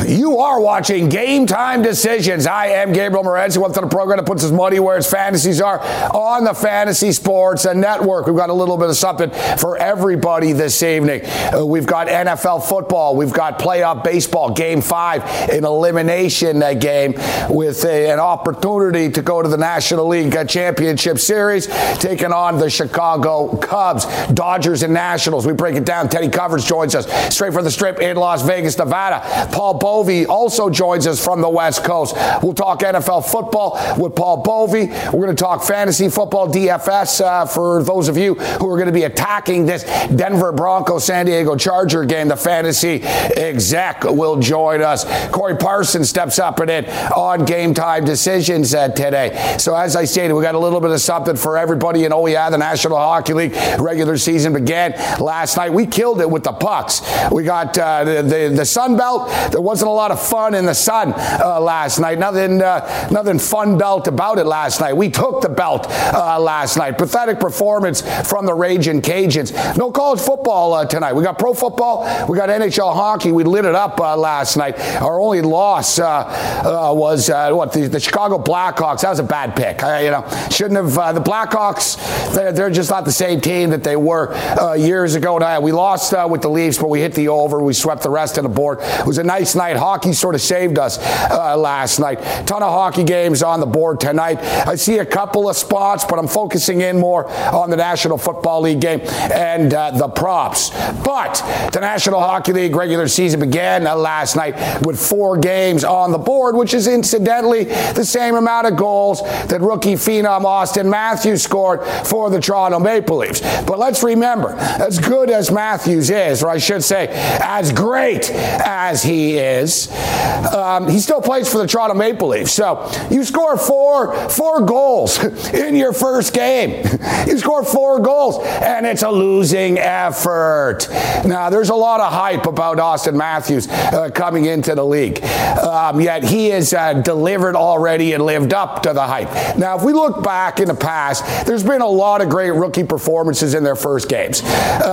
You are watching Game Time Decisions. I am Gabriel Morenz. Welcome to the program that puts his money where his fantasies are on the Fantasy Sports Network. We've got a little bit of something for everybody this evening. We've got NFL football. We've got playoff baseball, Game 5, an elimination game with an opportunity to go to the National League Championship Series, taking on the Chicago Cubs, Dodgers, and Nationals. We break it down. Teddy Covers joins us straight from the Strip in Las Vegas, Nevada. Paul Bovey also joins us from the West Coast. We'll talk NFL football with Paul Bovey. We're going to talk fantasy football DFS for those of you who are going to be attacking this Denver Broncos San Diego Charger game. The fantasy exec will join us. Corey Parsons steps up and in on Game Time Decisions today. So as I stated, we got a little bit of something for everybody. And oh yeah, the National Hockey League regular season began last night. We killed it with the pucks. We got the Sun Belt. There wasn't a lot of fun in the sun last night. Nothing fun belt about it last night. We took the belt last night. Pathetic performance from the Ragin' Cajuns. No college football tonight. We got pro football. We got NHL hockey. We lit it up last night. Our only loss was the Chicago Blackhawks. That was a bad pick. Shouldn't have. The Blackhawks, they're just not the same team that they were years ago. We lost with the Leafs, but we hit the over. We swept the rest of the board. It was a nice night. Hockey sort of saved us last night. Ton of hockey games on the board tonight. I see a couple of spots, but I'm focusing in more on the National Football League game and the props. But the National Hockey League regular season began last night with 4 games on the board, which is incidentally the same amount of goals that rookie phenom Austin Matthews scored for the Toronto Maple Leafs. But let's remember, as good as Matthews is, or I should say, as great as he is, he still plays for the Toronto Maple Leafs. So you score four goals in your first game. You score 4 goals, and it's a losing effort. Now, there's a lot of hype about Austin Matthews coming into the league. Yet he has delivered already and lived up to the hype. Now, if we look back in the past, there's been a lot of great rookie performances in their first games.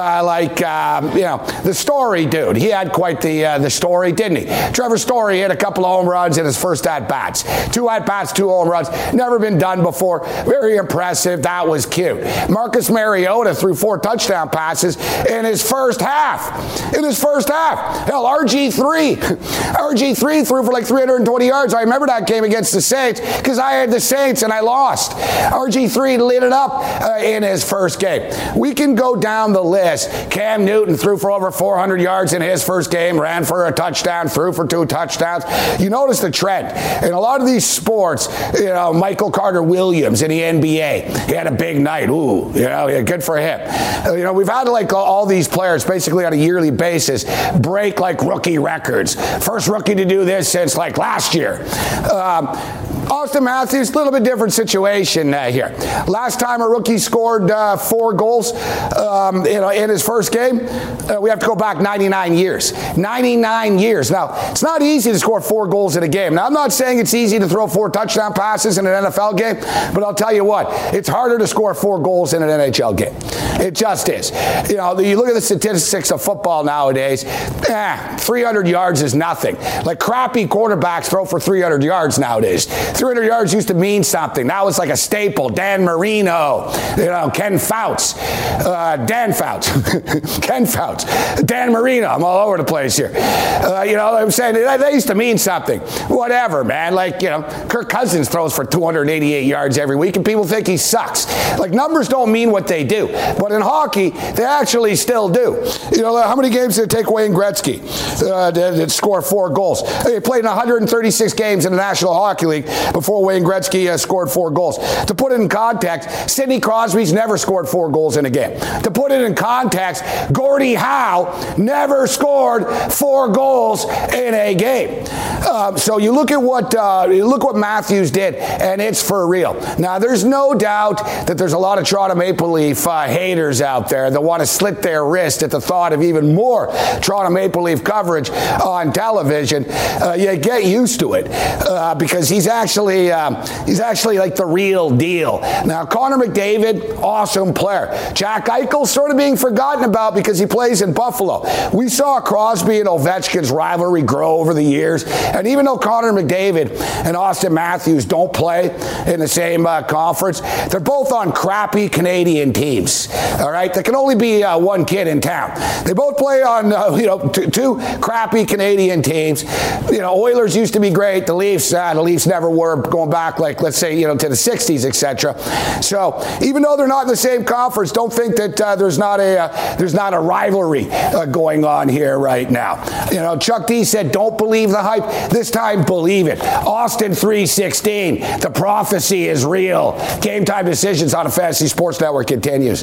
The Story dude. He had quite the story, didn't he? Trevor Story hit a couple of home runs in his first at-bats. 2 at-bats, 2 home runs. Never been done before. Very impressive. That was cute. Marcus Mariota threw 4 touchdown passes in his first half. Hell, RG3 threw for like 320 yards. I remember that game against the Saints because I had the Saints and I lost. RG3 lit it up in his first game. We can go down the list. Cam Newton threw for over 400 yards in his first game, ran for a touchdown, threw for 2 touchdowns. You notice the trend. In a lot of these sports, Michael Carter-Williams in the NBA, he had a big night. Ooh, good for him. We've had all these players basically on a yearly basis break rookie records. First rookie to do this since last year. Austin Matthews, a little bit different situation here. Last time a rookie scored 4 goals in his first game, we have to go back 99 years. 99 years. Now, it's not easy to score 4 goals in a game. Now, I'm not saying it's easy to throw 4 touchdown passes in an NFL game, but I'll tell you what, it's harder to score 4 goals in an NHL game. It just is. You look at the statistics of football nowadays, 300 yards is nothing. Crappy quarterbacks throw for 300 yards nowadays. 300 yards used to mean something. That was like a staple. Dan Marino, Ken Fouts, Dan Fouts, Ken Fouts, Dan Marino. I'm all over the place here. I'm saying they used to mean something. Whatever, man. Kirk Cousins throws for 288 yards every week, and people think he sucks. Numbers don't mean what they do, but in hockey, they actually still do. How many games did it take Wayne Gretzky to score 4 goals? He played in 136 games in the National Hockey League before Wayne Gretzky scored 4 goals. To put it in context, Sidney Crosby's never scored 4 goals in a game. To put it in context, Gordie Howe never scored 4 goals in a game. So you look at what Matthews did, and it's for real. Now, there's no doubt that there's a lot of Toronto Maple Leaf haters out there that want to slit their wrist at the thought of even more Toronto Maple Leaf coverage on television. You get used to it because he's actually actually like the real deal. Now, Connor McDavid, awesome player. Jack Eichel sort of being forgotten about because he plays in Buffalo. We saw Crosby and Ovechkin's rivalry grow over the years, and even though Connor McDavid and Austin Matthews don't play in the same conference, they're both on crappy Canadian teams. All right, there can only be one kid in town. They both play on two crappy Canadian teams. Oilers used to be great. The Leafs never were, going back let's say to the 60s, etc. So even though they're not in the same conference, don't think that there's not a rivalry going on here right now. Chuck D said, "Don't believe the hype. This time, believe it." Austin 3:16. The prophecy is real. Game Time Decisions on the Fantasy Sports Network continues.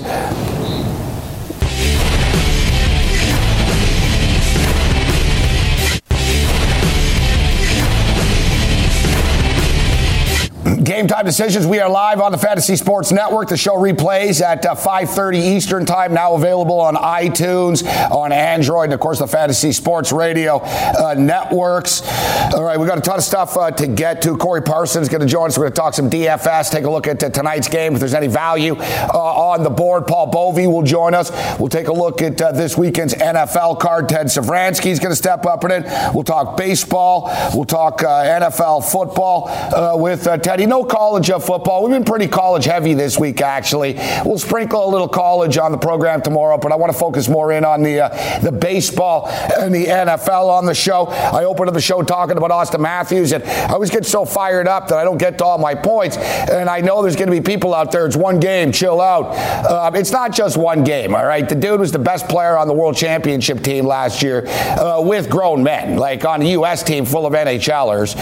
Game Time Decisions. We are live on the Fantasy Sports Network. The show replays at 5:30 Eastern Time, now available on iTunes, on Android, and, of course, the Fantasy Sports Radio networks. All right, we've got a ton of stuff to get to. Corey Parsons is going to join us. We're going to talk some DFS, take a look at tonight's game, if there's any value on the board. Paul Bovey will join us. We'll take a look at this weekend's NFL card. Ted Savransky is going to step up in it. We'll talk baseball. We'll talk NFL football with Teddy. No college football. We've been pretty college heavy this week, actually. We'll sprinkle a little college on the program tomorrow, but I want to focus more in on the baseball and the NFL on the show. I opened up the show talking about Austin Matthews, and I always get so fired up that I don't get to all my points, and I know there's going to be people out there. It's one game. Chill out. It's not just one game, all right? The dude was the best player on the World Championship team last year with grown men, like on a U.S. team full of NHLers.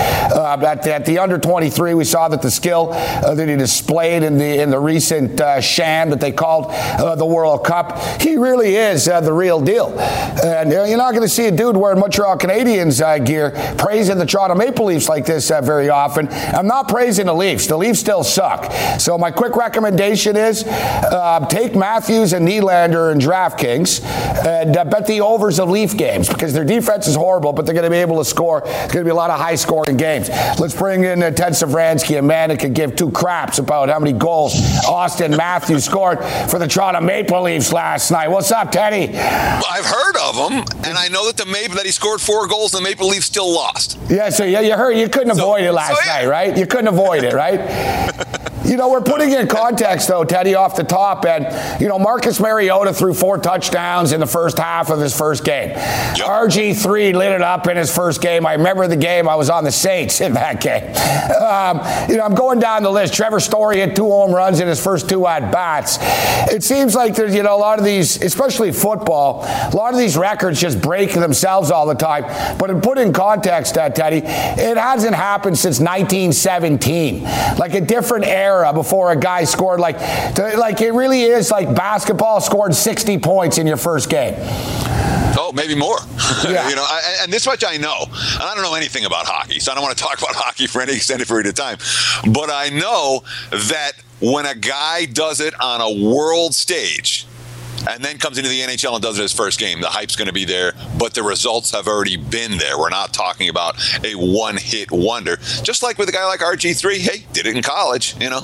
At the under-23, we saw that the skill that he displayed in the recent sham that they called the World Cup, he really is the real deal. And you're not going to see a dude wearing Montreal Canadiens gear praising the Toronto Maple Leafs like this very often. I'm not praising the Leafs. The Leafs still suck. So my quick recommendation is take Matthews and Nylander in DraftKings and bet the overs of Leaf games, because their defense is horrible, but they're going to be able to score. There's going to be a lot of high-scoring games. Let's bring in Ted Savransky, a man that could give two craps about how many goals Austin Matthews scored for the Toronto Maple Leafs last night. What's up, Teddy? Well, I've heard of him, and I know that he scored 4 goals and the Maple Leafs still lost. Yeah, so you heard. You couldn't avoid it last night, right? You couldn't avoid it, right? We're putting in context, though, Teddy, off the top. And, Marcus Mariota threw 4 touchdowns in the first half of his first game. Yep. RG3 lit it up in his first game. I remember the game. I was on the Saints in that game. I'm going down the list. Trevor Story had 2 home runs in his first 2 at-bats. It seems like there's, a lot of these, especially football, a lot of these records just break themselves all the time. But to put in context, Teddy, it hasn't happened since 1917. Like a different era before a guy scored like it really is like basketball, scored 60 points in your first game. Oh, maybe more. Yeah. And this much I know. And I don't know anything about hockey, so I don't want to talk about hockey for any extended period of time. But I know that when a guy does it on a world stage and then comes into the NHL and does it his first game, the hype's going to be there, but the results have already been there. We're not talking about a one-hit wonder. Just like with a guy like RG3, hey, did it in college, Yeah.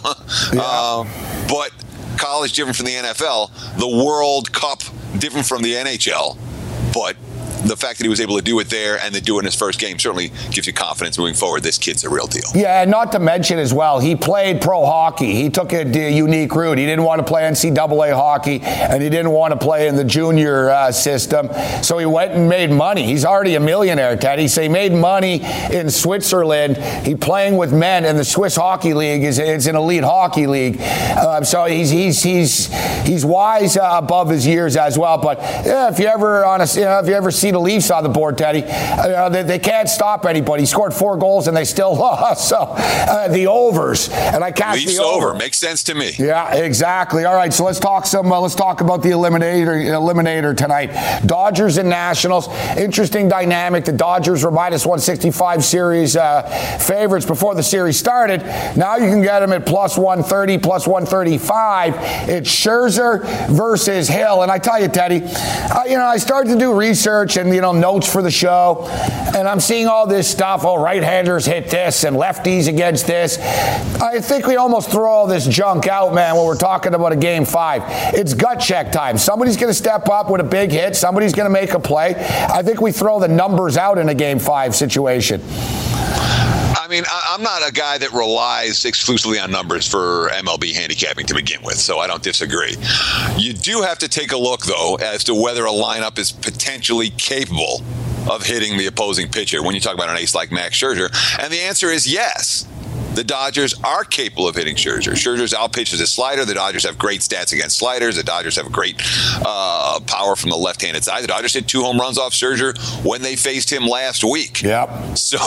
But college different from the NFL, the World Cup different from the NHL, but the fact that he was able to do it there and to do it in his first game certainly gives you confidence moving forward. This kid's a real deal. Yeah, and not to mention as well, he played pro hockey. He took a unique route. He didn't want to play NCAA hockey, and he didn't want to play in the junior system. So he went and made money. He's already a millionaire, Teddy. So he made money in Switzerland. He's playing with men, and the Swiss Hockey League is an elite hockey league. So he's wise above his years as well. But if you ever see the Leafs on the board, Teddy, they can't stop anybody. He scored 4 goals and they still lost. So the overs, and I cast Leafs the over. Makes sense to me. Yeah, exactly. All right, so let's talk about the eliminator tonight. Dodgers and Nationals. Interesting dynamic. The Dodgers were minus 165 series favorites before the series started. Now you can get them at plus 130, plus 135. It's Scherzer versus Hill, and I tell you, Teddy, I started to do research. watching, notes for the show, and I'm seeing all this stuff. Oh, right-handers hit this and lefties against this. I think we almost throw all this junk out, man, when we're talking about a Game 5. It's gut check time. Somebody's going to step up with a big hit. Somebody's going to make a play. I think we throw the numbers out in a Game 5 situation. I mean, I'm not a guy that relies exclusively on numbers for MLB handicapping to begin with, so I don't disagree. You do have to take a look, though, as to whether a lineup is potentially capable of hitting the opposing pitcher when you talk about an ace like Max Scherzer. And the answer is yes. The Dodgers are capable of hitting Scherzer. Scherzer's outpitches his slider. The Dodgers have great stats against sliders. The Dodgers have great power from the left-handed side. The Dodgers hit 2 home runs off Scherzer when they faced him last week. Yep. So,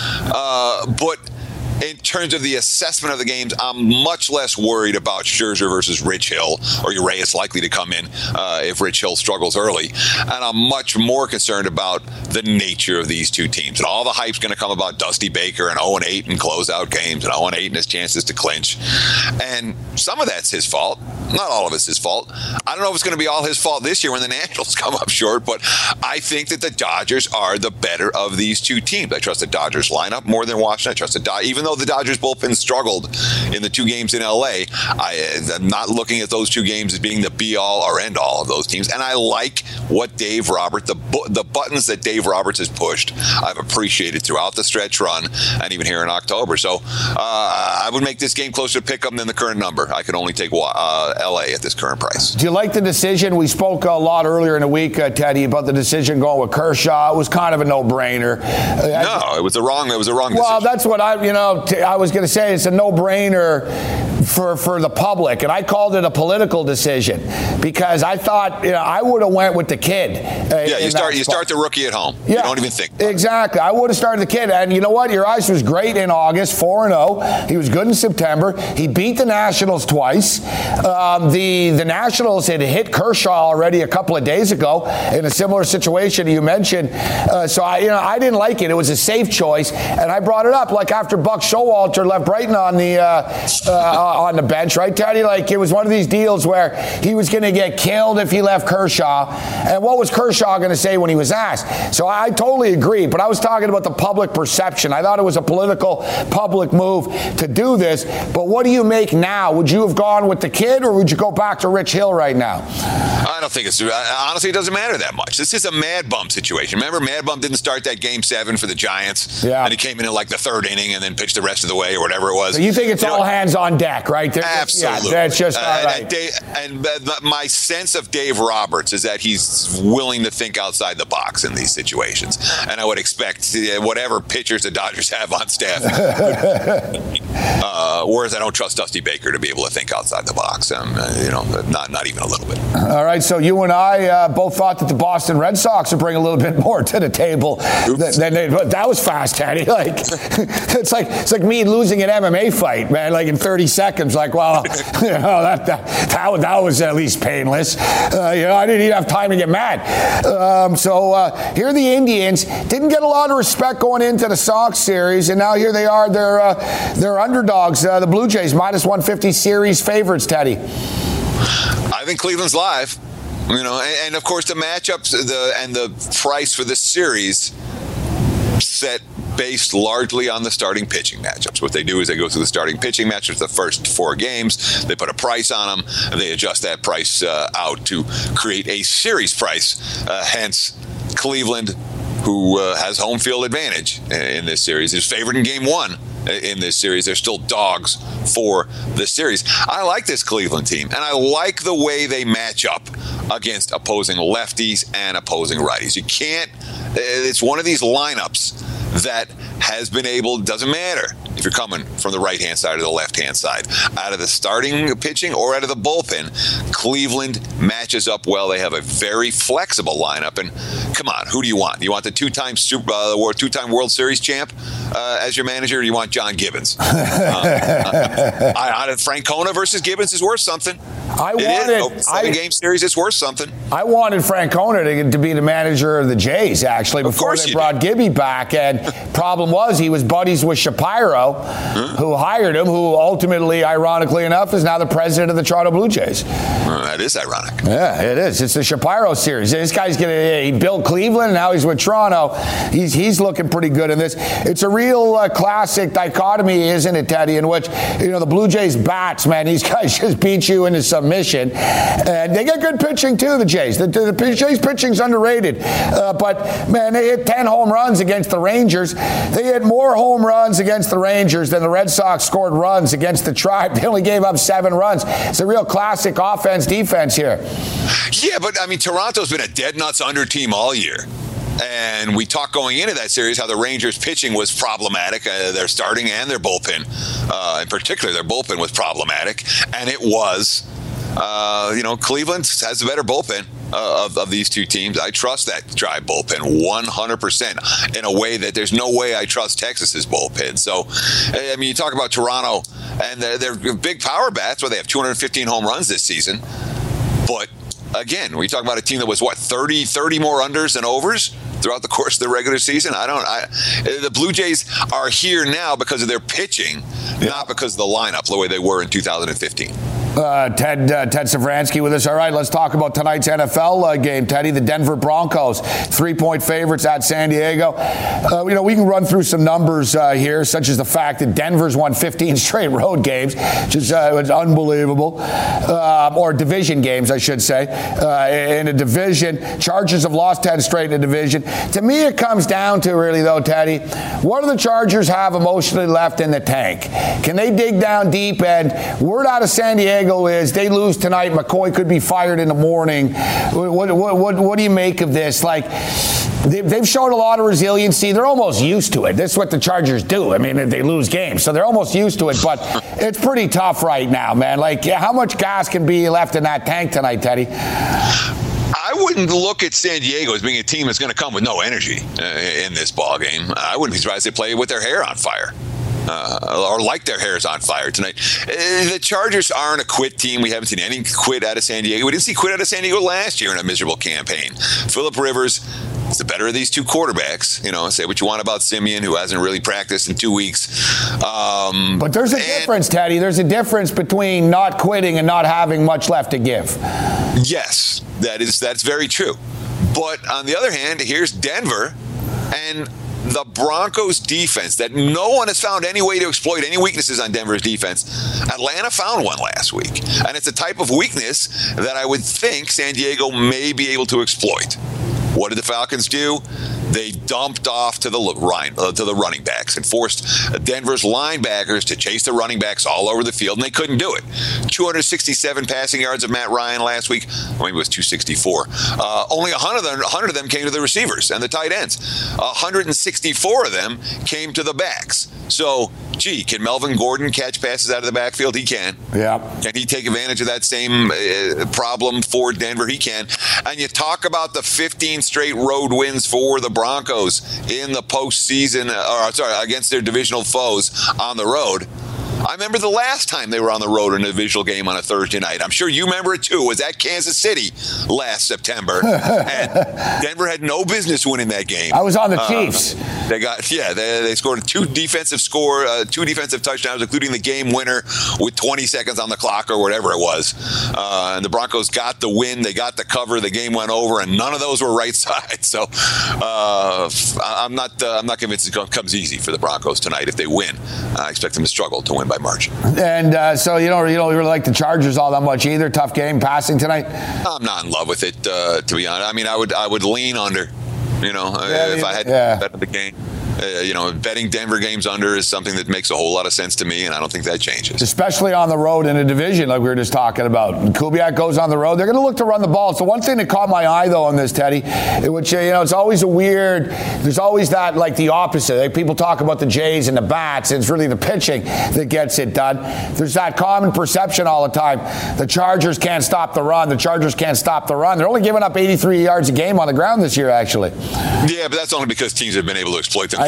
but in terms of the assessment of the games, I'm much less worried about Scherzer versus Rich Hill, or Urias likely to come in if Rich Hill struggles early. And I'm much more concerned about the nature of these two teams. And all the hype's going to come about Dusty Baker and 0-8 in closeout games, and 0-8 in his chances to clinch. And some of that's his fault. Not all of it's his fault. I don't know if it's going to be all his fault this year when the Nationals come up short, but I think that the Dodgers are the better of these two teams. I trust the Dodgers lineup more than Washington. I trust the Dodgers, even though the Dodgers bullpen struggled in the 2 games in LA. I'm not looking at those 2 games as being the be-all or end-all of those teams. And I like what Dave Roberts, the buttons that Dave Roberts has pushed, I've appreciated throughout the stretch run and even here in October. So I would make this game closer to pick 'em than the current number. I could only take LA at this current price. Do you like the decision? We spoke a lot earlier in the week, Teddy, about the decision going with Kershaw. It was kind of a no-brainer. No, it was a wrong decision. Well, that's what I was going to say. It's a no-brainer for the public, and I called it a political decision because I thought I would have went with the kid. You start the rookie at home. Yeah, you don't even think. Exactly. I would have started the kid, and you know what? Urias was great in August, 4-0. He was good in September. He beat the Nationals twice. The Nationals had hit Kershaw already a couple of days ago in a similar situation you mentioned. So I didn't like it. It was a safe choice, and I brought it up like after Buck Showalter left Brighton on the bench, right, Teddy? Like it was one of these deals where he was going to get killed if he left Kershaw. And what was Kershaw going to say when he was asked? So I totally agree, but I was talking about the public perception. I thought it was a political public move to do this. But what do you make now? Would you have gone with the kid, or would you go back to Rich Hill right now? I don't think honestly, it doesn't matter that much. This is a Mad Bum situation. Remember, Mad Bum didn't start that Game 7 for the Giants, and he came in like the 3rd inning and then pitched the rest of the way or whatever it was. So you think it's all hands on deck, right? Absolutely. That's just all right. And my sense of Dave Roberts is that he's willing to think outside the box in these situations. And I would expect whatever pitchers the Dodgers have on staff. Whereas I don't trust Dusty Baker to be able to think outside the box. Not even a little bit. All right, so you and I both thought that the Boston Red Sox would bring a little bit more to the table. That was fast, Teddy. Like it's like me losing an MMA fight, man. Like in 30 seconds. Like, well, that was at least painless. I didn't even have time to get mad. So here are the Indians. Didn't get a lot of respect going into the Sox series, and now here they are. They're underdogs. The Blue Jays -150 series favorites, Teddy. I think Cleveland's live. And of course the matchups and the price for this series set based largely on the starting pitching matchups. What they do is they go through the starting pitching matchups the first 4 games. They put a price on them, and they adjust that price out to create a series price. Hence, Cleveland, who has home field advantage in this series, is favored in Game 1 in this series. They're still dogs for the series. I like this Cleveland team, and I like the way they match up against opposing lefties and opposing righties. It's one of these lineups that has been able, doesn't matter if you're coming from the right-hand side or the left-hand side, out of the starting pitching or out of the bullpen, Cleveland matches up well. They have a very flexible lineup. And come on, who do you want? Do you want the two-time World Series champ as your manager, or do you want John Gibbons? Francona versus Gibbons is worth something. Seven-game series, it's worth something. I wanted Francona to be the manager of the Jays, actually, before they brought Gibby back. And problem was he was buddies with Shapiro, who hired him, who ultimately, ironically enough, is now the president of the Toronto Blue Jays. That is ironic. Yeah, it is. It's the Shapiro series. This guy's he built Cleveland, now he's with Toronto. He's looking pretty good in this. It's a real classic dichotomy, isn't it, Teddy, in which, the Blue Jays bats, man, these guys just beat you into submission. And they get good pitching, too, the Jays. The Jays pitching's underrated. But, man, they hit 10 home runs against the Rangers. They hit more home runs against the Rangers than the Red Sox scored runs against the Tribe. They only gave up 7 runs. It's a real classic offense-defense here. Yeah, but, Toronto's been a dead nuts under team all year. And we talked going into that series how the Rangers' pitching was problematic, their starting and their bullpen. In particular, their bullpen was problematic. And it was. Cleveland has the better bullpen of these two teams. I trust that Tribe bullpen 100% in a way that there's no way I trust Texas's bullpen. So, you talk about Toronto and their big power bats, where they have 215 home runs this season. But again, we talk about a team that was 30 more unders than overs throughout the course of the regular season. The Blue Jays are here now because of their pitching, not because of the lineup, the way they were in 2015. Ted Savransky with us. All right, let's talk about tonight's NFL game, Teddy. The Denver Broncos, 3-point favorites at San Diego. We can run through some numbers here, such as the fact that Denver's won 15 straight road games, which is unbelievable. Or division games, I should say, in a division. Chargers have lost 10 straight in a division. To me, it comes down to, really, though, Teddy, what do the Chargers have emotionally left in the tank? Can they dig down deep? And word out of San Diego is they lose tonight, McCoy could be fired in the morning. What do you make of this? They've shown a lot of resiliency. They're almost used to it. That's what the Chargers do. They lose games, so they're almost used to it. But it's pretty tough right now, man. How much gas can be left in that tank tonight, Teddy? I wouldn't look at San Diego as being a team that's going to come with no energy in this ball game. I wouldn't be surprised if they play with their hair on fire. Or like their hair's on fire tonight. The Chargers aren't a quit team. We haven't seen any quit out of San Diego. We didn't see quit out of San Diego last year in a miserable campaign. Phillip Rivers is the better of these two quarterbacks. Say what you want about Simeon, who hasn't really practiced in 2 weeks. But there's a difference, Teddy. There's a difference between not quitting and not having much left to give. Yes, that's very true. But on the other hand, here's Denver, and the Broncos defense that no one has found any way to exploit any weaknesses on Denver's defense. Atlanta found one last week. And it's a type of weakness that I would think San Diego may be able to exploit. What did the Falcons do? They dumped off to the running backs and forced Denver's linebackers to chase the running backs all over the field, and they couldn't do it. 267 passing yards of Matt Ryan last week. Maybe it was 264. Only 100 of them came to the receivers and the tight ends. 164 of them came to the backs. So, can Melvin Gordon catch passes out of the backfield? He can. Yeah. Can he take advantage of that same problem for Denver? He can. And you talk about the 15 straight road wins for the Broncos in the postseason, against their divisional foes on the road. I remember the last time they were on the road in a divisional game on a Thursday night. I'm sure you remember it too. It was at Kansas City last September. And Denver had no business winning that game. I was on the Chiefs. They scored two defensive touchdowns, including the game winner with 20 seconds on the clock or whatever it was. And the Broncos got the win. They got the cover. The game went over, and none of those were right side. So I'm not convinced it comes easy for the Broncos tonight if they win. I expect them to struggle to win by margin. And so you don't really like the Chargers all that much either. Tough game passing tonight. I'm not in love with it, to be honest. I would lean under. If I had to bet the game. Betting Denver games under is something that makes a whole lot of sense to me, and I don't think that changes. Especially on the road in a division like we were just talking about. Kubiak goes on the road. They're going to look to run the ball. So one thing that caught my eye, though, on this, Teddy, which, it's always there's always that, the opposite. People talk about the Jays and the bats, and it's really the pitching that gets it done. There's that common perception all the time. The Chargers can't stop the run. They're only giving up 83 yards a game on the ground this year, actually. Yeah, but that's only because teams have been able to exploit them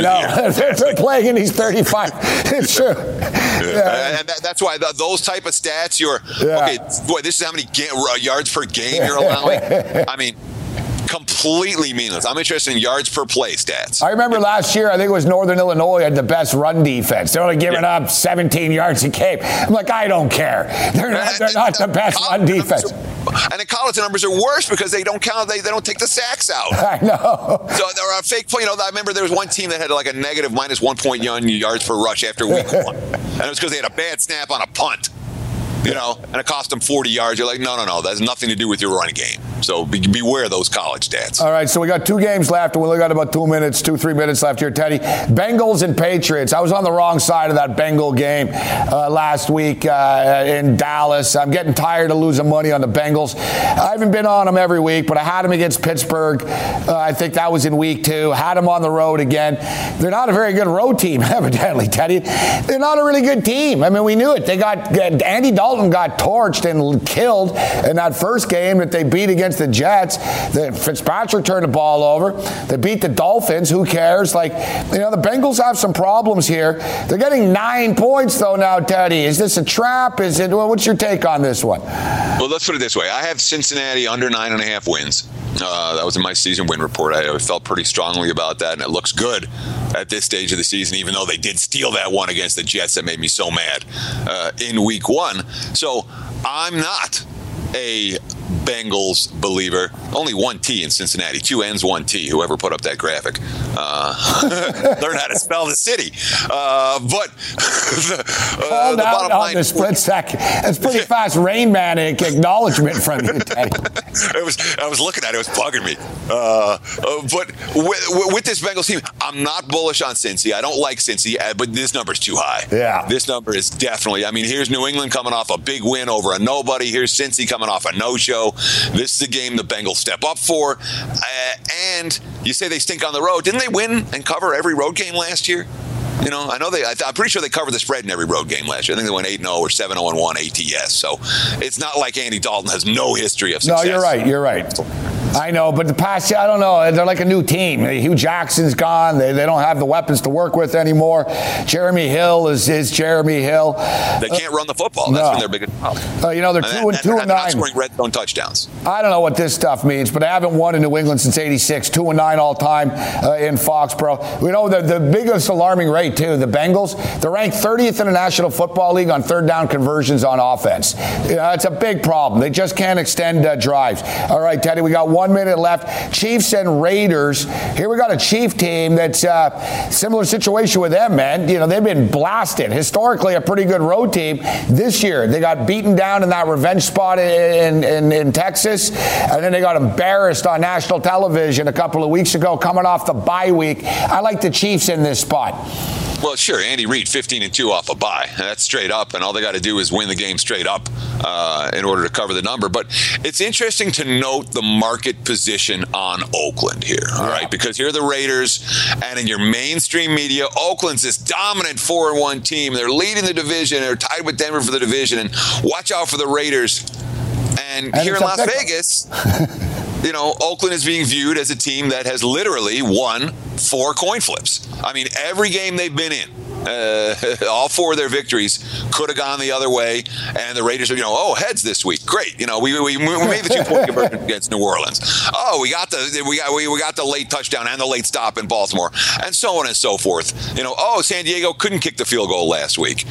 know. They're playing and he's 35. It's true. Yeah. And that's why those type of stats, okay, boy, this is how many yards per game you're allowing. I mean, completely meaningless. I'm interested in yards per play stats. I remember last year, I think it was Northern Illinois had the best run defense. They're only giving up 17 yards a game. I'm like, I don't care. They're not the best run defense. And in college, the numbers are worse because they don't count. They don't take the sacks out. I know. So there are fake play. I remember there was one team that had like a negative minus 1.1 yards per rush after week 1, and it was because they had a bad snap on a punt. And it cost them 40 yards. You're like, no. That has nothing to do with your running game. So beware those college stats. All right, so we got 2 games left, and we only got about 3 minutes left here, Teddy. Bengals and Patriots. I was on the wrong side of that Bengal game last week in Dallas. I'm getting tired of losing money on the Bengals. I haven't been on them every week, but I had them against Pittsburgh. I think that was in week 2. Had them on the road again. They're not a very good road team, evidently, Teddy. They're not a really good team. I mean, we knew it. They got Andy Dalton got torched and killed in that first game that they beat against the Jets. Fitzpatrick turned the ball over. They beat the Dolphins. Who cares? The Bengals have some problems here. They're getting 9 points, though, now, Teddy. Is this a trap? What's your take on this one? Well, let's put it this way. I have Cincinnati under 9.5 wins. That was in my season win report. I felt pretty strongly about that, and it looks good at this stage of the season, even though they did steal that one against the Jets that made me so mad in week 1. So I'm not a Bengals believer. Only 1 T in Cincinnati. 2 N's, 1 T. Whoever put up that graphic. Learn how to spell the city. But the bottom line... the split second. That's pretty fast Rain Man acknowledgement from you, Teddy. I was looking at it. It was bugging me. But with this Bengals team, I'm not bullish on Cincy. I don't like Cincy, but this number's too high. Yeah. This number is definitely... I mean, here's New England coming off a big win over a nobody. Here's Cincy coming off a no-show. This is a game the Bengals step up for. And you say they stink on the road. Didn't they win and cover every road game last year? I know I'm pretty sure they covered the spread in every road game last year. I think they went 8-0 or 7-0-1 ATS. So it's not like Andy Dalton has no history of success. No, you're right. I know, but the past, I don't know. They're like a new team. Hugh Jackson's gone. They don't have the weapons to work with anymore. Jeremy Hill is Jeremy Hill. They can't run the football. That's been their biggest problem. They're 2-9. Not scoring red zone touchdowns. I don't know what this stuff means, but they haven't won in New England since '86. 2-9 all time in Foxborough. We know the biggest alarming rate too. The Bengals, they're ranked 30th in the National Football League on third down conversions on offense. It's a big problem. They just can't extend drives. All right, Teddy, we got 1 minute left. Chiefs and Raiders. Here we got a Chief team that's similar situation with them, man. They've been blasted. Historically, a pretty good road team. This year, they got beaten down in that revenge spot in Texas, and then they got embarrassed on national television a couple of weeks ago, coming off the bye week. I like the Chiefs in this spot. Well, sure. Andy Reid, 15-2 off a bye. That's straight up, and all they got to do is win the game straight up in order to cover the number. But it's interesting to note the market position on Oakland here, all right? Because here are the Raiders, and in your mainstream media, Oakland's this dominant 4-1 team. They're leading the division. They're tied with Denver for the division, and watch out for the Raiders. And here in Las Vegas, Oakland is being viewed as a team that has literally won 4 coin flips. I mean, every game they've been in, all 4 of their victories could have gone the other way, and the Raiders are, heads this week. Great, we made the 2-point conversion against New Orleans. Oh, we got the late touchdown and the late stop in Baltimore, and so on and so forth. San Diego couldn't kick the field goal last week.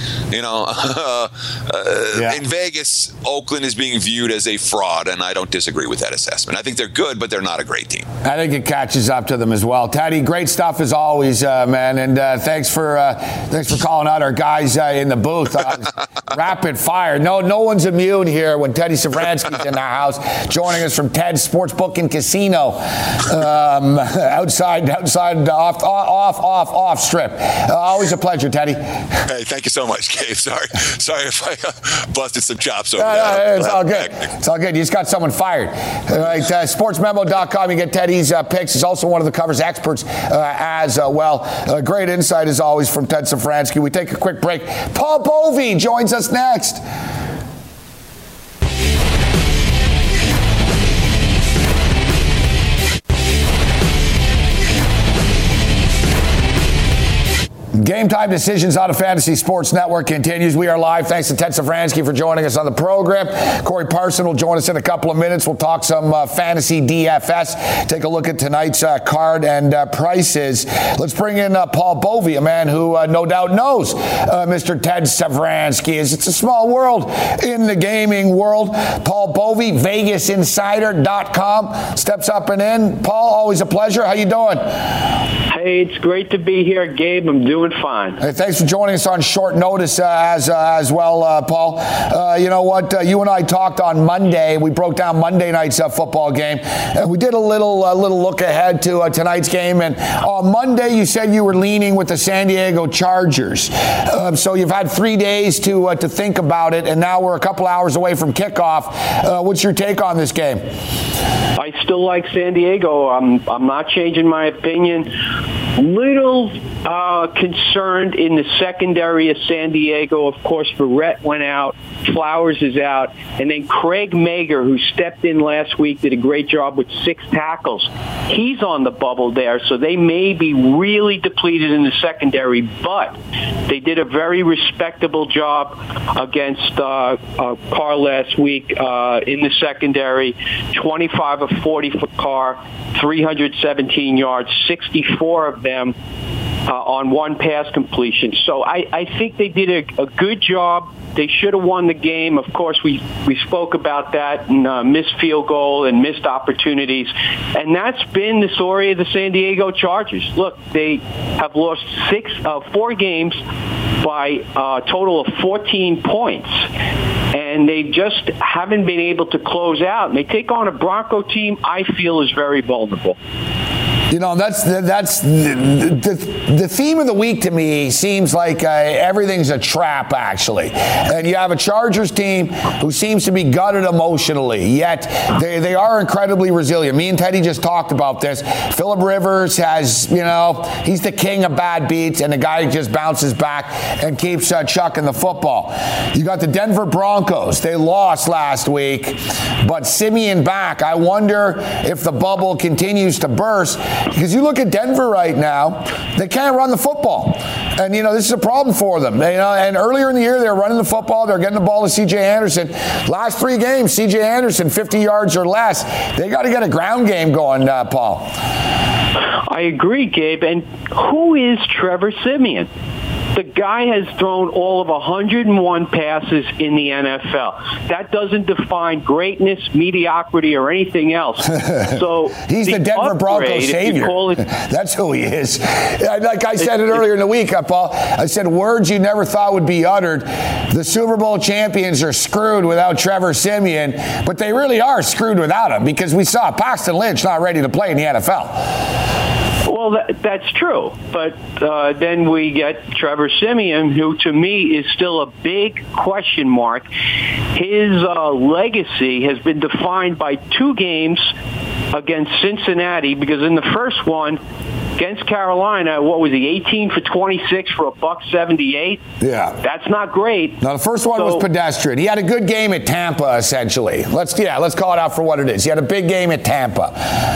In Vegas, Oakland is being viewed as a fraud, and I don't disagree with that assessment. I think they're good, but they're not a great team. I think it catches up to them as well. Teddy, great stuff as always, man, and thanks for calling out our guys in the booth. Rapid fire. No one's immune here when Teddy Savransky's in the house, joining us from Ted's Sportsbook and Casino, outside, off strip. Always a pleasure, Teddy. Hey, thank you so much, Gabe. Sorry if I busted some chops over there. It's all good. It's all good. You just got someone fired. All right, sportsmemo.com. You get Teddy's picks. He's also one of the covers experts as well. Great insight as always from Ted Savransky. We take a quick break. Paul Bovey joins us next. Game Time Decisions on the Fantasy Sports Network continues. We are live. Thanks to Ted Savransky for joining us on the program. Corey Parson will join us in a couple of minutes. We'll talk some fantasy DFS. Take a look at tonight's card and prices. Let's bring in Paul Bovey, a man who no doubt knows Mr. Ted Savransky. It's a small world in the gaming world. Paul Bovey, VegasInsider.com, steps up and in. Paul, always a pleasure. How you doing? Hey, it's great to be here, Gabe. I'm doing fine. Hey, thanks for joining us on short notice as well, Paul. You know what? You and I talked on Monday. We broke down Monday night's football game. We did a little look ahead to tonight's game. And on Monday, you said you were leaning with the San Diego Chargers. So you've had 3 days to think about it, and now we're a couple hours away from kickoff. What's your take on this game? I still like San Diego. I'm not changing my opinion. Little concerned in the secondary of San Diego. Of course, Verrett went out. Flowers is out. And then Craig Mager, who stepped in last week, did a great job with 6 tackles. He's on the bubble there, so they may be really depleted in the secondary. But they did a very respectable job against Carr last week in the secondary. 25 of 40 for Carr, 317 yards, 64 of them on one pass completion. So I think they did a good job. They should have won the game. Of course, we spoke about that and missed field goal and missed opportunities. And that's been the story of the San Diego Chargers. Look, they have lost 4 games by a total of 14 points. And they just haven't been able to close out. And they take on a Bronco team I feel is very vulnerable. You know, that's the theme of the week to me. Seems like everything's a trap, actually. And you have a Chargers team who seems to be gutted emotionally, yet they are incredibly resilient. Me and Teddy just talked about this. Phillip Rivers has, he's the king of bad beats, and the guy just bounces back and keeps chucking the football. You got the Denver Broncos. They lost last week, but Simeon back. I wonder if the bubble continues to burst. Because you look at Denver right now, they can't run the football. And, this is a problem for them. And earlier in the year, they were running the football. They're getting the ball to C.J. Anderson. Last 3 games, C.J. Anderson, 50 yards or less. They got to get a ground game going, Paul. I agree, Gabe. And who is Trevor Siemian? The guy has thrown all of 101 passes in the NFL. That doesn't define greatness, mediocrity, or anything else. So he's the Denver Broncos savior. That's who he is. Like I said it earlier in the week, Paul. I said words you never thought would be uttered. The Super Bowl champions are screwed without Trevor Siemian, but they really are screwed without him because we saw Paxton Lynch not ready to play in the NFL. Well, that's true. But then we get Trevor Siemian, who to me is still a big question mark. His legacy has been defined by 2 games against Cincinnati, because in the first one, against Carolina, what was he, 18 for 26 for $178? Yeah. That's not great. No, the first one was pedestrian. He had a good game at Tampa, essentially. Let's call it out for what it is. He had a big game at Tampa.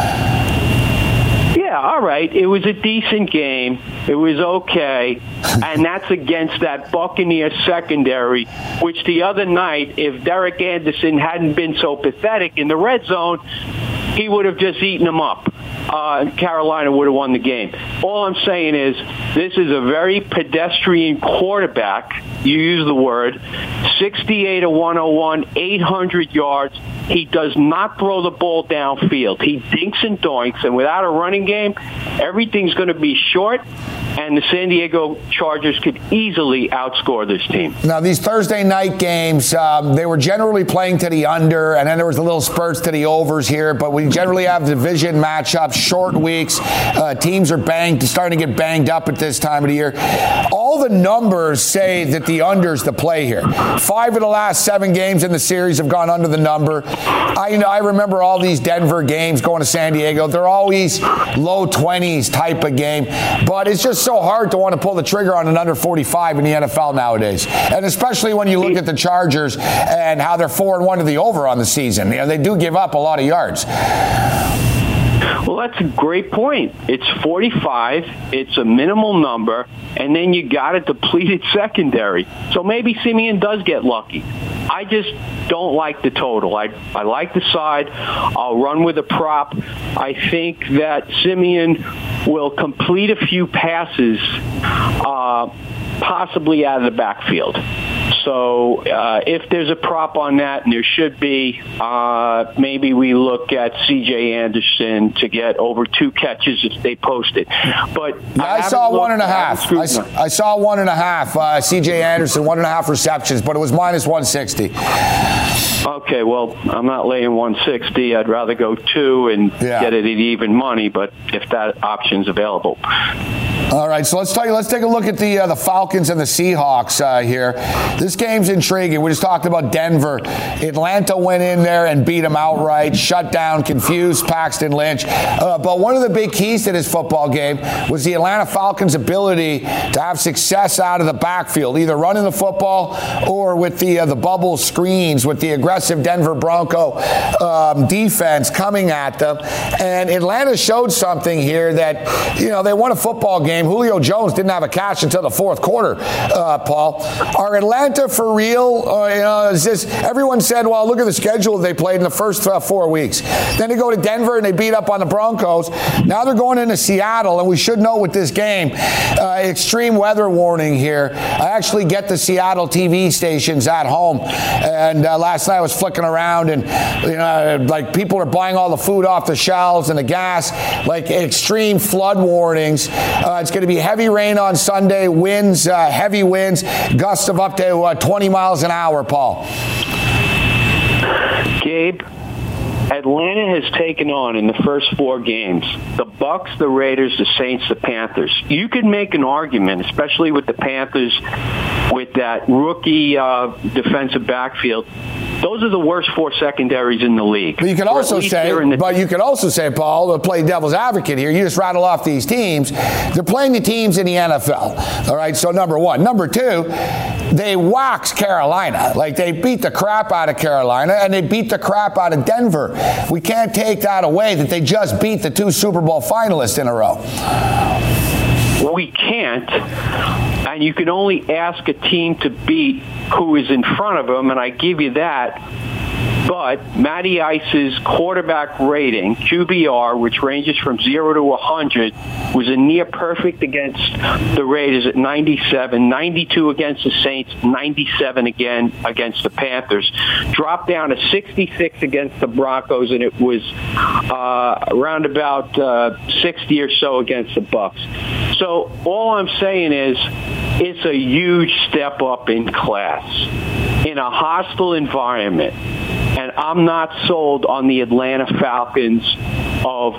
Yeah, all right. It was a decent game. It was okay. And that's against that Buccaneer secondary, which the other night, if Derek Anderson hadn't been so pathetic in the red zone, he would have just eaten them up. Carolina would have won the game. All I'm saying is this is a very pedestrian quarterback. You use the word. 68 of 101, 800 yards. He does not throw the ball downfield. He dinks and doinks, and without a running game, everything's going to be short, and the San Diego Chargers could easily outscore this team. Now, these Thursday night games, they were generally playing to the under, and then there was a little spurts to the overs here, but we generally have division matchups, short weeks. Teams are starting to get banged up at this time of the year. All the numbers say that the under's the play here. 5 of the last 7 games in the series have gone under the number. I remember all these Denver games going to San Diego. They're always low 20s type of game, but it's just so hard to want to pull the trigger on an under 45 in the NFL nowadays, and especially when you look at the Chargers and how they're 4-1 to the over on the season. They do give up a lot of yards. Well, that's a great point. It's 45. It's a minimal number, and then you got a depleted secondary. So maybe Simeon does get lucky. I just don't like the total. I like the side. I'll run with a prop. I think that Simeon will complete a few passes, possibly out of the backfield. So if there's a prop on that, and there should be, maybe we look at C.J. Anderson to get over 2 catches if they post it. But I saw 1.5. I saw 1.5. C.J. Anderson, 1.5 receptions, but it was minus 160. Okay, well, I'm not laying 160. I'd rather go 2 and get it at even money, but if that option's available. All right, so let's take a look at the Falcons and the Seahawks here. This game's intriguing. We just talked about Denver. Atlanta went in there and beat them outright, shut down, confused Paxton Lynch. But one of the big keys to this football game was the Atlanta Falcons' ability to have success out of the backfield, either running the football or with the bubble screens, with the aggressive Denver Bronco defense coming at them. And Atlanta showed something here that, they won a football game. Julio Jones didn't have a catch until the fourth quarter, Paul. Are Atlanta for real? Is this, everyone said, well, look at the schedule they played in the first 4 weeks. Then they go to Denver and they beat up on the Broncos. Now they're going into Seattle, and we should know with this game, extreme weather warning here. I actually get the Seattle TV stations at home, and last night I was flicking around, and like people are buying all the food off the shelves and the gas, like extreme flood warnings. It's going to be heavy rain on Sunday, winds, heavy winds, gusts of up to 20 miles an hour, Paul. Gabe, Atlanta has taken on in the first 4 games the Bucks, the Raiders, the Saints, the Panthers. You could make an argument, especially with the Panthers, with that rookie defensive backfield. Those are the worst 4 secondaries in the league. But you could also say, Paul, to play devil's advocate here, you just rattle off these teams. They're playing the teams in the NFL. All right, so number 1. Number 2, they waxed Carolina. Like, they beat the crap out of Carolina, and they beat the crap out of Denver. We can't take that away that they just beat the 2 Super Bowl finalists in a row. We can't, and you can only ask a team to beat who is in front of them, and I give you that. But Matty Ice's quarterback rating, QBR, which ranges from 0 to 100, was a near perfect against the Raiders at 97, 92 against the Saints, 97 again against the Panthers. Dropped down to 66 against the Broncos, and it was around about 60 or so against the Bucks. So all I'm saying is it's a huge step up in class in a hostile environment. And I'm not sold on the Atlanta Falcons of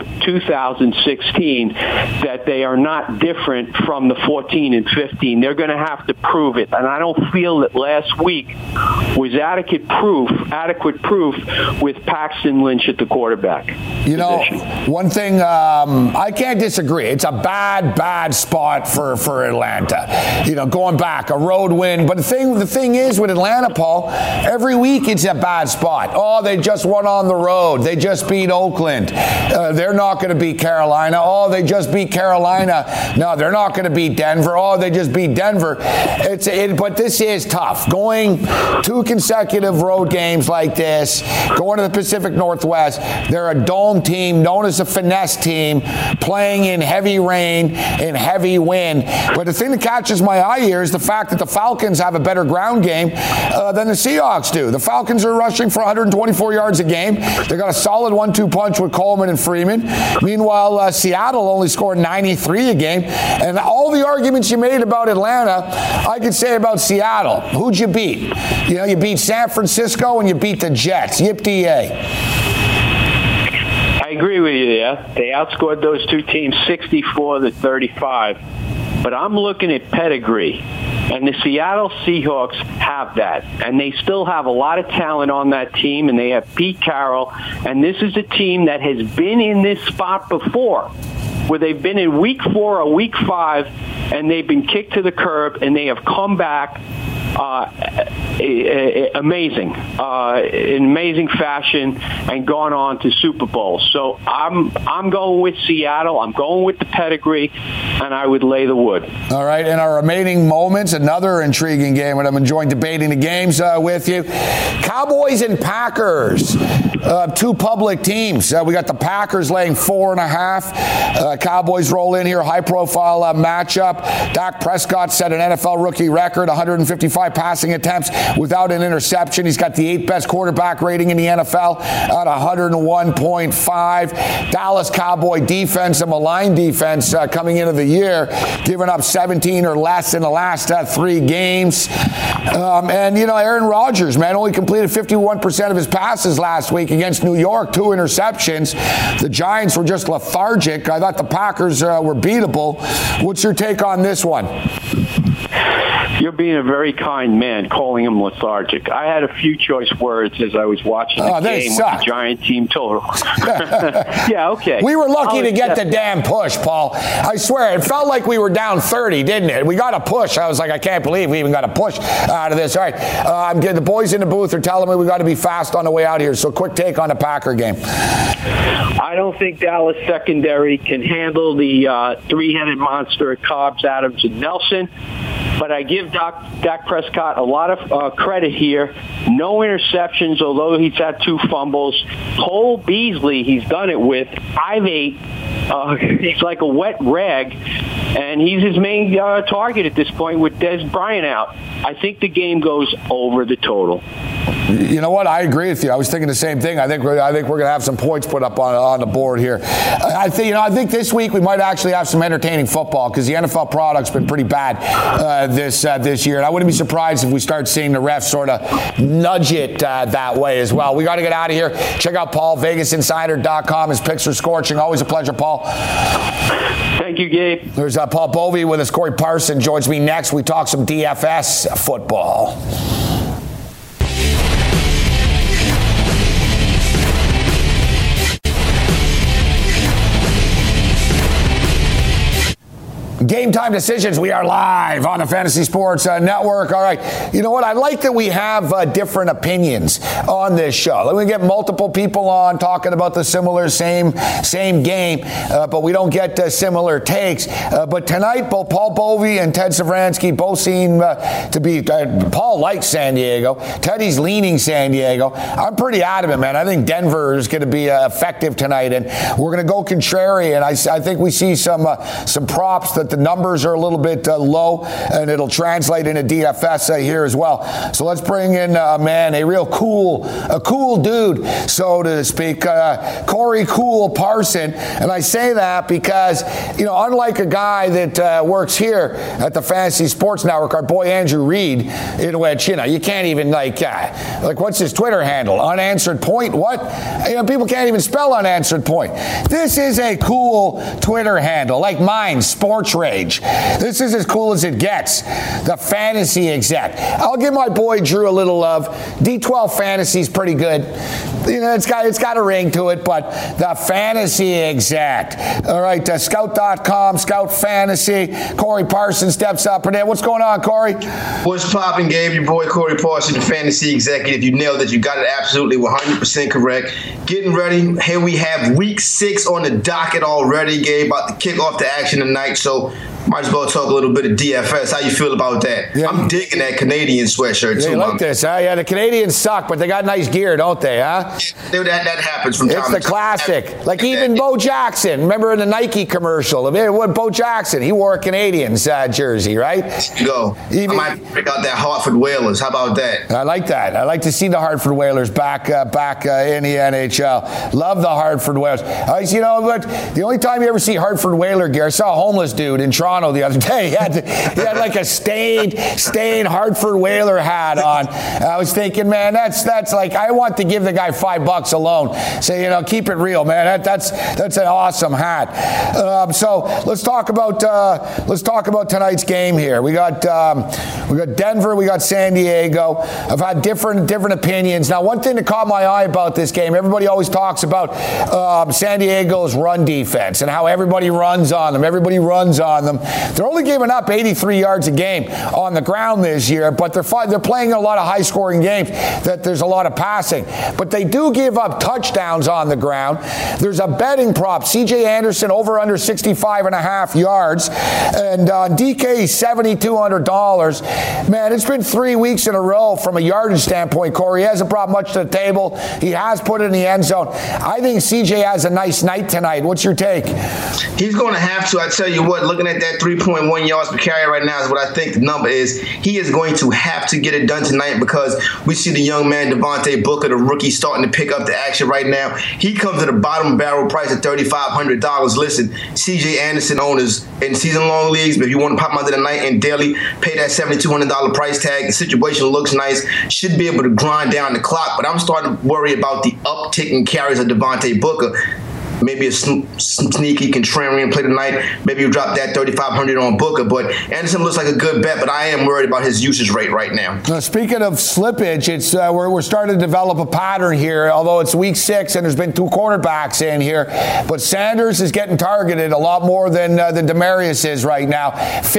2016 that they are not different from the 14 and 15. They're going to have to prove it. And I don't feel that last week was adequate proof with Paxton Lynch at the quarterback position. One thing, I can't disagree. It's a bad spot for Atlanta. Going back, a road win. But the thing is with Atlanta, Paul, every week it's a bad spot. Oh, they just won on the road. They just beat Oakland. They're not going to beat Carolina. Oh, they just beat Carolina. No, they're not going to beat Denver. Oh, they just beat Denver. But this is tough. Going 2 consecutive road games like this, going to the Pacific Northwest, they're a dome team known as a finesse team, playing in heavy rain and heavy wind. But the thing that catches my eye here is the fact that the Falcons have a better ground game than the Seahawks do. The Falcons are rushing for 124 yards a game. They got a solid 1-2 punch with Coleman and Freeman. Meanwhile, Seattle only scored 93 a game. And all the arguments you made about Atlanta, I could say about Seattle. Who'd you beat? You beat San Francisco and you beat the Jets. Yip-de-yay. I agree with you there. They outscored those 2 teams 64-35. But I'm looking at pedigree. And the Seattle Seahawks have that. And they still have a lot of talent on that team, and they have Pete Carroll. And this is a team that has been in this spot before, where they've been in week 4 or week 5, and they've been kicked to the curb, and they have come back amazing, in amazing fashion, and gone on to Super Bowl. So I'm going with Seattle. I'm going with the pedigree, and I would lay the wood. All right, in our remaining moments, another intriguing game, and I'm enjoying debating the games with you. Cowboys and Packers, two public teams. We got the Packers laying 4.5. Cowboys roll in here, high-profile matchup. Dak Prescott set an NFL rookie record, 155 passing attempts without an interception. He's got the 8th best quarterback rating in the NFL at 101.5. Dallas Cowboy defense, a malign defense coming into the year, giving up 17 or less in the last 3 games. And, Aaron Rodgers, man, only completed 51% of his passes last week against New York, 2 interceptions. The Giants were just lethargic. I thought the Packers were beatable. What's your take on this one? You're being a very kind man, calling him lethargic. I had a few choice words as I was watching the game with the Giant team total. Yeah, okay. We were lucky to get the damn push, Paul. I swear, it felt like we were down 30, didn't it? We got a push. I was like, I can't believe we even got a push out of this. All right, I'm getting the boys in the booth are telling me we got to be fast on the way out here. So quick take on the Packer game. I don't think Dallas secondary can handle the three-headed monster of Cobbs, Adams, and Nelson. But I give Dak Prescott a lot of credit here. No interceptions, although he's had 2 fumbles. Cole Beasley, he's done it with 5'8". He's like a wet rag, and he's his main target at this point with Dez Bryant out. I think the game goes over the total. You know what? I agree with you. I was thinking the same thing. I think we're going to have some points put up on the board here. I think this week we might actually have some entertaining football because the NFL product's been pretty bad this year, and I wouldn't be surprised if we start seeing the refs sort of nudge it that way as well. We got to get out of here. Check out Paul, VegasInsider.com. His picks are scorching. Always a pleasure, Paul. Thank you, Gabe. There's Paul Bovey with us. Corey Parson joins me next. We talk some DFS football. Game Time Decisions. We are live on the Fantasy Sports Network. All right. You know what? I like that we have different opinions on this show. Let me get multiple people on talking about the similar same game, but we don't get similar takes. But tonight, both Paul Bovey and Ted Savransky both seem to be. Paul likes San Diego. Teddy's leaning San Diego. I'm pretty adamant, man. I think Denver is going to be effective tonight, and we're going to go contrarian. I think we see some props that the numbers are a little bit low, and it'll translate into DFS here as well. So let's bring in a man, a cool dude, so to speak, Corey Cool Parson. And I say that because, unlike a guy that works here at the Fantasy Sports Network, our boy Andrew Reid, in which, you can't even, like what's his Twitter handle? Unanswered point? What? People can't even spell unanswered point. This is a cool Twitter handle, like mine, Sports Rage. This is as cool as it gets. The Fantasy Exec. I'll give my boy Drew a little love. D12 Fantasy's pretty good. It's got a ring to it, but the Fantasy Exec. All right, Scout.com, Scout Fantasy. Corey Parson steps up in there. What's going on, Corey? What's popping, Gabe? Your boy Corey Parson, the Fantasy Executive. You nailed it. You got it absolutely 100% correct. Getting ready. Here we have week 6 on the docket already, Gabe. About to kick off the action tonight. So might as well talk a little bit of DFS. How you feel about that? Yeah. I'm digging that Canadian sweatshirt, too. You like this, huh? Yeah, the Canadians suck, but they got nice gear, don't they, huh? That happens from time to time. It's the classic. Like even Bo Jackson. Remember in the Nike commercial? Bo Jackson, he wore a Canadians jersey, right? Go. I might pick out that Hartford Whalers. How about that? I like that. I like to see the Hartford Whalers back in the NHL. Love the Hartford Whalers. But the only time you ever see Hartford Whaler gear, I saw a homeless dude in Toronto the other day. He had like a stained Hartford Whaler hat on. I was thinking, man, that's like, I want to give the guy $5 alone. Say, keep it real, man. That's an awesome hat. So let's talk about tonight's game here. We got We got Denver, we got San Diego. I've had different opinions. Now, one thing that caught my eye about this game, everybody always talks about San Diego's run defense and how everybody runs on them. They're only giving up 83 yards a game on the ground this year, but they're playing a lot of high-scoring games that there's a lot of passing. But they do give up touchdowns on the ground. There's a betting prop, C.J. Anderson over under 65.5 yards, and on DK $7,200. Man, it's been 3 weeks in a row from a yardage standpoint, Corey. He hasn't brought much to the table. He has put it in the end zone. I think CJ has a nice night tonight. What's your take? He's going to have to. I tell you what, looking at that 3.1 yards per carry right now is what I think the number is. He is going to have to get it done tonight because we see the young man Devontae Booker, the rookie, starting to pick up the action right now. He comes at a bottom barrel price at $3,500. Listen, CJ Anderson owners in season-long leagues, if you want to pop him under the night and daily, pay that $7,200 price tag. The situation looks nice. Should be able to grind down the clock, but I'm starting to worry about the uptick in carries of Devontae Booker. Maybe a sneaky contrarian play tonight. Maybe you drop that $3,500 on Booker. But Anderson looks like a good bet, but I am worried about his usage rate right now. Now, speaking of slippage, it's we're starting to develop a pattern here, although it's week 6 and there's been 2 quarterbacks in here. But Sanders is getting targeted a lot more than Demaryius is right now.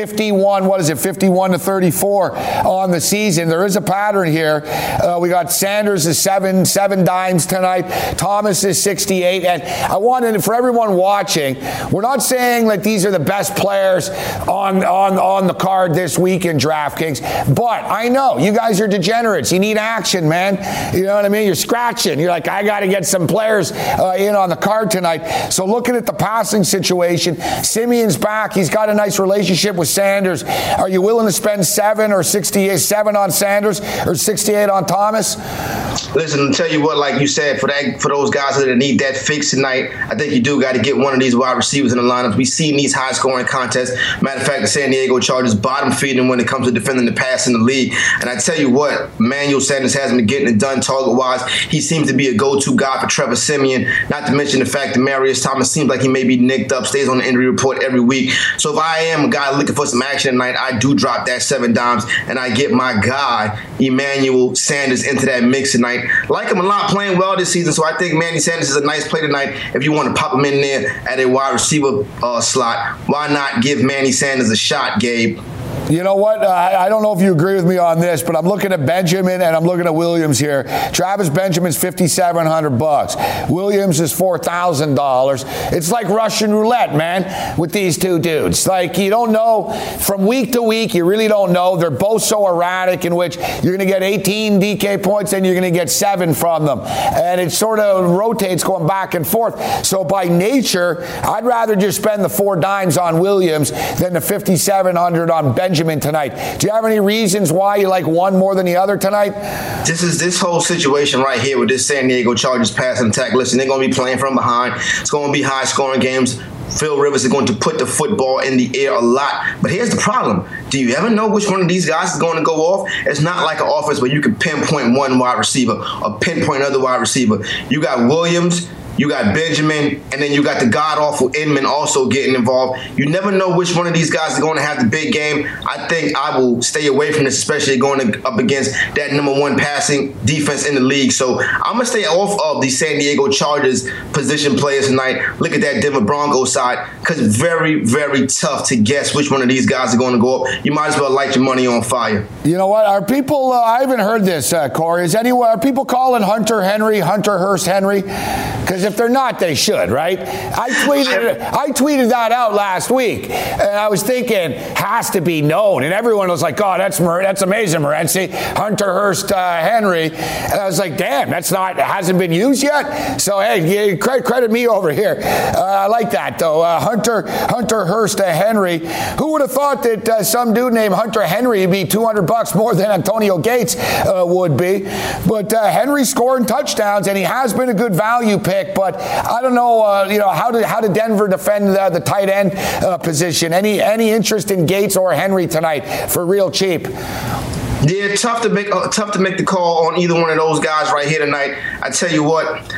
51 to 34 on the season. There is a pattern here. We got Sanders is seven dimes tonight. Thomas is 68. And I wanted, for everyone watching, we're not saying that these are the best players on the card this week in DraftKings, but I know you guys are degenerates. You need action, man. You know what I mean? You're scratching. You're like, I got to get some players in on the card tonight. So looking at the passing situation, Simeon's back. He's got a nice relationship with Sanders. Are you willing to spend 7 or 67 on Sanders or 68 on Thomas? Listen, I'll tell you what, like you said, for those guys that need that fix tonight, I think you do got to get one of these wide receivers in the lineups. We've seen these high-scoring contests. Matter of fact, the San Diego Chargers bottom feeding when it comes to defending the pass in the league. And I tell you what, Emmanuel Sanders has been getting it done target-wise. He seems to be a go-to guy for Trevor Siemian, not to mention the fact that Marius Thomas seems like he may be nicked up, stays on the injury report every week. So if I am a guy looking for some action tonight, I do drop that 7 dimes, and I get my guy, Emmanuel Sanders, into that mix tonight. Like him a lot, playing well this season, so I think Manny Sanders is a nice play tonight. If you want to pop him in there at a wide receiver slot, why not give Manny Sanders a shot, Gabe? You know what? I don't know if you agree with me on this, but I'm looking at Benjamin and I'm looking at Williams here. Travis Benjamin's $5,700. Williams is $4,000. It's like Russian roulette, man, with these two dudes. Like, you don't know from week to week. You really don't know. They're both so erratic, in which you're going to get 18 DK points and you're going to get 7 from them, and it sort of rotates going back and forth. So by nature, I'd rather just spend the 4 dimes on Williams than the $5,700 on Benjamin tonight. Do you have any reasons why you like one more than the other tonight? This whole situation right here with this San Diego Chargers passing attack. Listen, they're going to be playing from behind. It's going to be high-scoring games. Phil Rivers is going to put the football in the air a lot. But here's the problem. Do you ever know which one of these guys is going to go off? It's not like an offense where you can pinpoint one wide receiver or pinpoint another wide receiver. You got Williams, you got Benjamin, and then you got the god-awful Inman also getting involved. You never know which one of these guys is going to have the big game. I think I will stay away from this, especially going up against that #1 passing defense in the league. So I'm going to stay off of the San Diego Chargers position players tonight. Look at that Denver Broncos side, because it's very, very tough to guess which one of these guys are going to go up. You might as well light your money on fire. You know what? Are people, I haven't heard this, Corey. Are people calling Hunter Hurst Henry? Because if they're not, they should, right? I tweeted that out last week, and I was thinking, has to be known. And everyone was like, oh, that's amazing, Morency. Hunter Hurst Henry. And I was like, damn, hasn't been used yet? So, hey, credit me over here. I like that, though. Hunter Hurst Henry. Who would have thought that some dude named Hunter Henry would be $200 more than Antonio Gates would be? But Henry's scoring touchdowns, and he has been a good value pick. But I don't know, how did Denver defend the tight end position? Any interest in Gates or Henry tonight for real cheap? Yeah, tough to make the call on either one of those guys right here tonight. I tell you what,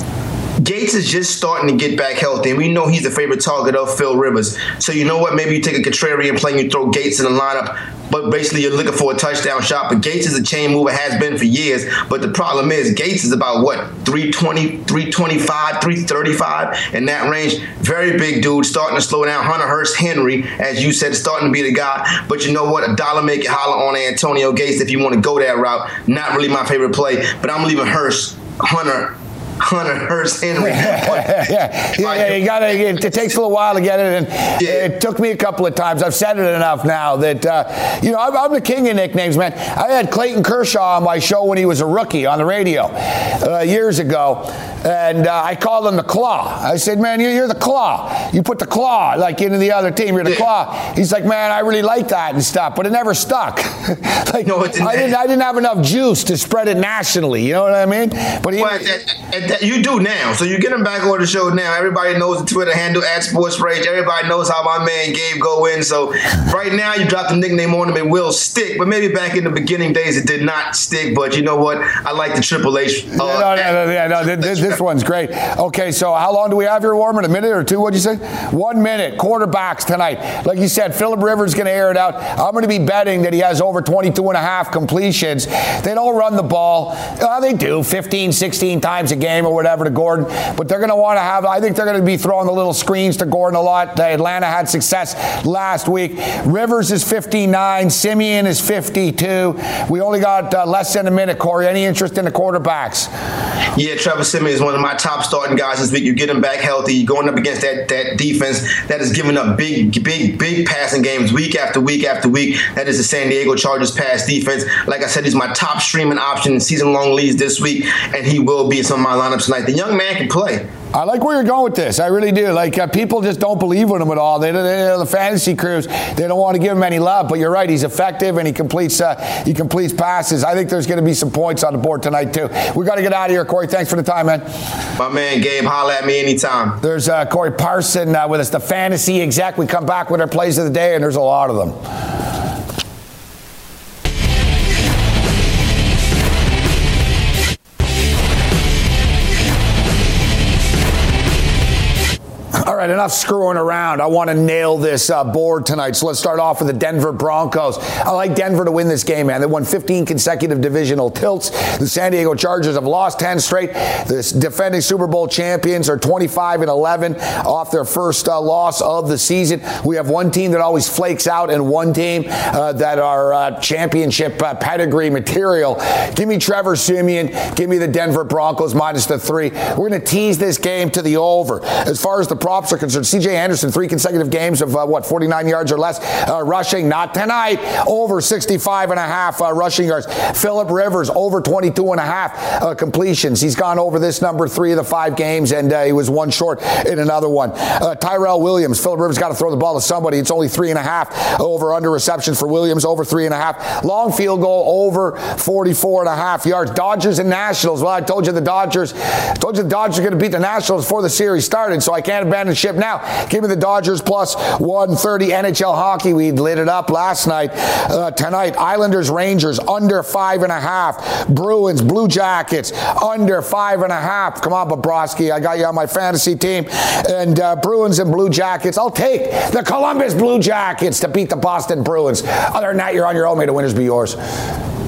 Gates is just starting to get back healthy, and we know he's the favorite target of Phil Rivers. So you know what? Maybe you take a contrarian play and you throw Gates in the lineup. but basically you're looking for a touchdown shot. But Gates is a chain mover, has been for years. But the problem is Gates is about, 320, 325, 335 in that range. Very big dude, starting to slow down. Hunter Hearst Henry, as you said, starting to be the guy. But you know what? A dollar make it holler on Antonio Gates if you want to go that route. Not really my favorite play, but I'm leaving Hunter Hearst Henry. You got to. It takes a little while to get it, and it took me a couple of times. I've said it enough now that I'm the king of nicknames, man. I had Clayton Kershaw on my show when he was a rookie on the radio years ago, and I called him the Claw. I said, "Man, you're the Claw. You put the Claw like into the other team. You're the Claw." He's like, "Man, I really like that and stuff," but it never stuck. I didn't have enough juice to spread it nationally. You know what I mean? But you do now, so you get him back on the show now. Everybody knows the Twitter handle @SportsRage. Everybody knows how my man Gabe go in. So right now you dropped the nickname on him, it will stick. But maybe back in the beginning days it did not stick. But you know what? I like the Triple H. This one's great. Okay, so how long do we have here, Warman? A minute or two? What'd you say? 1 minute. Quarterbacks tonight. Like you said, Phillip Rivers going to air it out. I'm going to be betting that he has over 22.5 completions. They don't run the ball. They do 15, 16 times a game or whatever to Gordon, but they're going to want to have, I think they're going to be throwing the little screens to Gordon a lot. Atlanta had success last week. Rivers is 59. Simeon is 52. We only got less than a minute, Corey. Any interest in the quarterbacks? Yeah, Trevor Simeon is one of my top starting guys this week. You get him back healthy. You're going up against that defense that is giving up big passing games week after week after week. That is the San Diego Chargers pass defense. Like I said, he's my top streaming option in season-long leagues this week, and he will be in some of my lineups tonight. The young man can play. I like where you're going with this. I really do. People just don't believe in him at all. The fantasy crews, they don't want to give him any love. But you're right. He's effective and he completes passes. I think there's going to be some points on the board tonight too. We got to get out of here, Corey. Thanks for the time, man. My man, Gabe, holla at me anytime. There's Corey Parson with us, the fantasy exec. We come back with our plays of the day, and there's a lot of them. All right, enough screwing around. I want to nail this board tonight. So let's start off with the Denver Broncos. I like Denver to win this game, man. They won 15 consecutive divisional tilts. The San Diego Chargers have lost 10 straight. The defending Super Bowl champions are 25-11 off their first loss of the season. We have one team that always flakes out and one team that are championship pedigree material. Give me Trevor Siemian. Give me the Denver Broncos minus the 3. We're going to tease this game to the over. As far as the props are concerned, C.J. Anderson, 3 consecutive games of 49 yards or less rushing. Not tonight. Over 65.5 rushing yards. Phillip Rivers, over 22.5 completions. He's gone over this number 3 of the 5 games, and he was one short in another one. Tyrell Williams, Phillip Rivers got to throw the ball to somebody. It's only 3.5 over under receptions for Williams, over 3.5. Long field goal, over 44.5 yards. Dodgers and Nationals. Well, I told you the Dodgers are going to beat the Nationals before the series started, so I can't abandon ship now. Give me the Dodgers plus 130. NHL hockey, we lit it up last night. Tonight, Islanders, Rangers, under 5.5. Bruins, Blue Jackets, under 5.5. Come on, Bobrovsky, I got you on my fantasy team. And Bruins and Blue Jackets, I'll take the Columbus Blue Jackets to beat the Boston Bruins. Other than that, you're on your own. May the winners be yours.